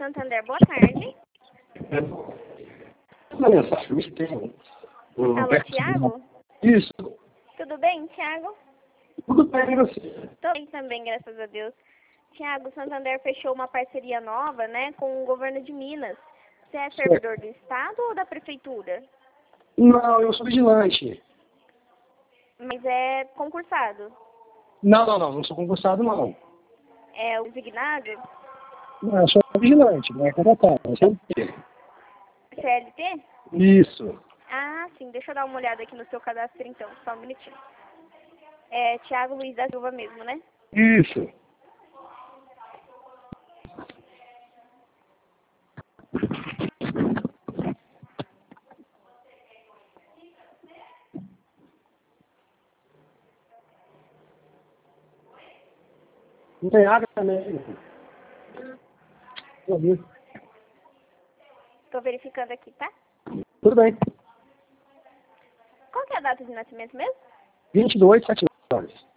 Santander, boa tarde. Uma mensagem que tem Alô, Thiago? Isso. Tudo bem, Thiago? Tudo bem, e você? Tô bem também, graças a Deus. Thiago, o Santander fechou uma parceria nova, né, com o governo de Minas. Você é servidor do Estado ou da Prefeitura? Não, eu sou vigilante. Mas é concursado? Não sou concursado, não. É o designado? Não, eu sou vigilante, não é contratado, é CLT. CLT? Isso. Ah, sim. Deixa eu dar uma olhada aqui no seu cadastro, então. Só um minutinho. É Thiago Luiz da Silva mesmo, né? Isso. Não tem água também. Tô verificando aqui, tá? Tudo bem. Qual que é a data de nascimento mesmo? 22, 7 horas.